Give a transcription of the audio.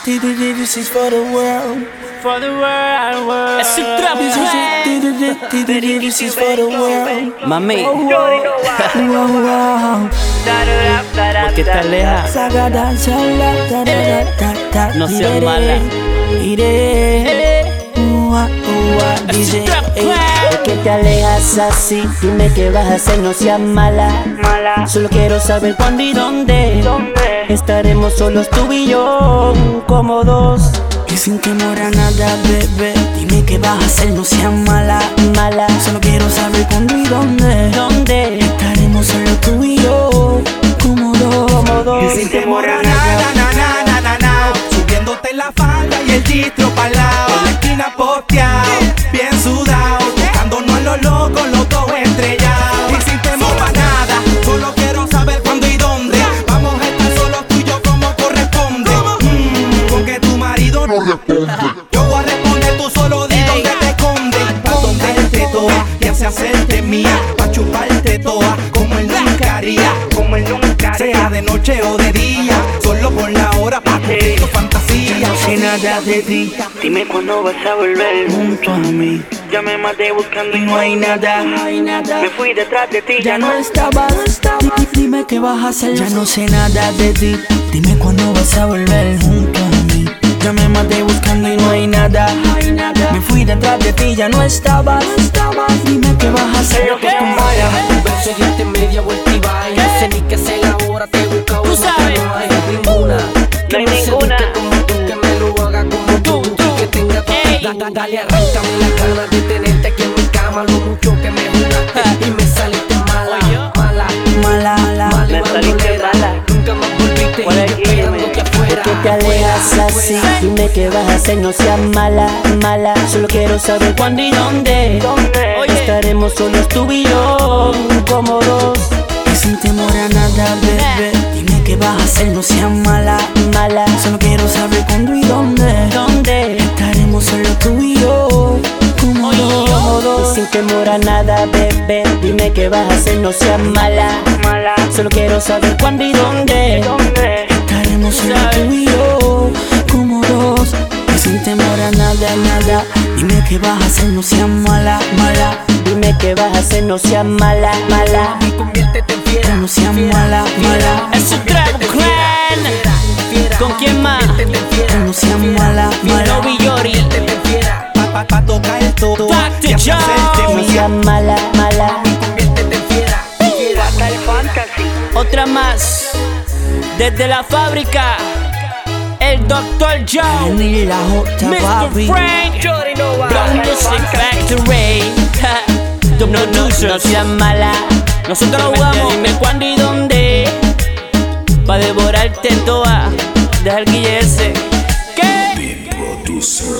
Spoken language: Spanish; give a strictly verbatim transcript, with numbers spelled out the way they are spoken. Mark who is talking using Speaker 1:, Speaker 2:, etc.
Speaker 1: This is for the world.
Speaker 2: For the world, world.
Speaker 3: Es un trap
Speaker 1: This is for the world.
Speaker 3: Mami,
Speaker 1: Wow, wow.
Speaker 3: ¿por qué estás lejos?
Speaker 1: Sagada, shala, ta, ta, ta, ta,
Speaker 3: No seas
Speaker 1: iré,
Speaker 3: mala.
Speaker 1: iré. Ua, ua,
Speaker 3: Es
Speaker 1: dice,
Speaker 3: un trap
Speaker 1: ey.
Speaker 3: ¿Por qué te alejas así? Dime qué vas a hacer, no seas mala. Solo quiero saber cuándo y dónde. Estaremos solos tú y yo, como dos.
Speaker 1: Y sin temor a nada, bebé, dime qué vas a hacer, no seas mala,
Speaker 3: Mala,
Speaker 1: solo quiero saber cuándo y dónde.
Speaker 3: ¿dónde?
Speaker 1: Estaremos solo tú y yo, como dos,
Speaker 3: Como dos.
Speaker 1: Y
Speaker 4: Sin temor a nada, na, na, na, na, na. Subiéndote la falda y el distro pa'l lado. En la esquina posteado, bien sudado. Buscándonos a los locos, los dos estrellados. Y sin temor a nada, solo quiero saber cuándo y dónde. Vamos a estar solos tú y yo como corresponde. Mm, porque tu marido no responde. Yo voy a responder, tú solo di dónde te escondes. Pa' tocarte toa y así hacerte mía. Pa' chuparte toa como él nunca haría. Como él nunca haría. Sea de noche o de día, solo por la hora pa' cumplir tu fantasía.
Speaker 1: no sé nada de ti,
Speaker 2: Dime cuándo vas a volver.
Speaker 1: junto a mí.
Speaker 2: Ya me maté buscando y
Speaker 1: No hay nada, no hay nada.
Speaker 2: me fui detrás de ti.
Speaker 1: Ya no estabas, Di- dime qué vas a hacer. Ya no sé nada de ti. Dime cuándo vas a volver junto a mí. Ya me maté buscando y no hay nada. Me fui detrás de ti, ya no estabas. Dime qué vas a hacer.
Speaker 2: ¿Qué?
Speaker 5: Un beso y diste media vuelta y va. Y no sé ni qué hacer ahora, te busco
Speaker 3: Tú
Speaker 5: una,
Speaker 3: sabes.
Speaker 5: no hay ninguna.
Speaker 2: No hay
Speaker 5: Que me
Speaker 2: ninguna.
Speaker 5: seduzca como tú, que me lo haga como tú,
Speaker 3: Tú, tú.
Speaker 5: que tenga tu
Speaker 3: Ey.
Speaker 5: da- da- dale, arráncame las ganas de tenerte aquí en mi cama. Lo mucho que me jugaste y me saliste mala,
Speaker 3: Oye.
Speaker 5: mala,
Speaker 1: Mala,
Speaker 5: mala y
Speaker 2: Me saliste
Speaker 5: bandolera.
Speaker 2: mala.
Speaker 5: Nunca más volviste y
Speaker 2: Por
Speaker 5: yo
Speaker 2: aquí,
Speaker 5: esperándote afuera.
Speaker 3: ¿Por qué te alejas así? Dime qué vas a hacer, no seas mala, mala. Solo quiero saber cuándo y dónde. Hoy estaremos solos tú y yo, como dos.
Speaker 1: Y sin temor a nada, bebé. Dime qué vas a hacer, no seas mala.
Speaker 3: Mala,
Speaker 1: Solo quiero saber cuándo y dónde.
Speaker 3: ¿dónde?
Speaker 1: Estaremos solo tú y yo, como
Speaker 3: Oye,
Speaker 1: dos.
Speaker 3: yo. Y sin temor a nada, bebé. Dime qué vas a hacer, no seas mala.
Speaker 2: Mala.
Speaker 3: Solo quiero saber cuándo y dónde.
Speaker 2: ¿Dónde?
Speaker 1: Estaremos solo tú y yo, como dos. Y sin temor a nada, nada. Dime qué vas a hacer, no seas mala, mala.
Speaker 3: Dime qué vas a hacer, no seas mala, mala.
Speaker 5: Y conviértete en fiera,
Speaker 1: No seas
Speaker 5: fiera,
Speaker 1: mala,
Speaker 5: fiera.
Speaker 1: mala.
Speaker 3: Es un trap clan.
Speaker 5: Fiera, fiera.
Speaker 3: ¿Con quién más?
Speaker 5: Conviértete en fiera,
Speaker 1: No seas mala, mala.
Speaker 3: Lobby Yori.
Speaker 5: conviértete en fiera.
Speaker 4: Pa, pa, pa tocar todo
Speaker 3: Doctor
Speaker 4: y así hacerte
Speaker 3: No
Speaker 4: mía.
Speaker 3: seas mala, mala.
Speaker 5: Conviértete en fiera, fiera.
Speaker 2: Hasta el fantasy.
Speaker 3: Otra más. Desde la fábrica. El doctor Joe.
Speaker 1: Ni la J.
Speaker 3: mister
Speaker 1: Bobby.
Speaker 3: Frank. Brown Music Factory. The producer. No seas mala. Nosotros lo jugamos. Dime cuándo y dónde. Pa' devorarte toda. Deja el guille ese. ¿Qué?
Speaker 6: Producer.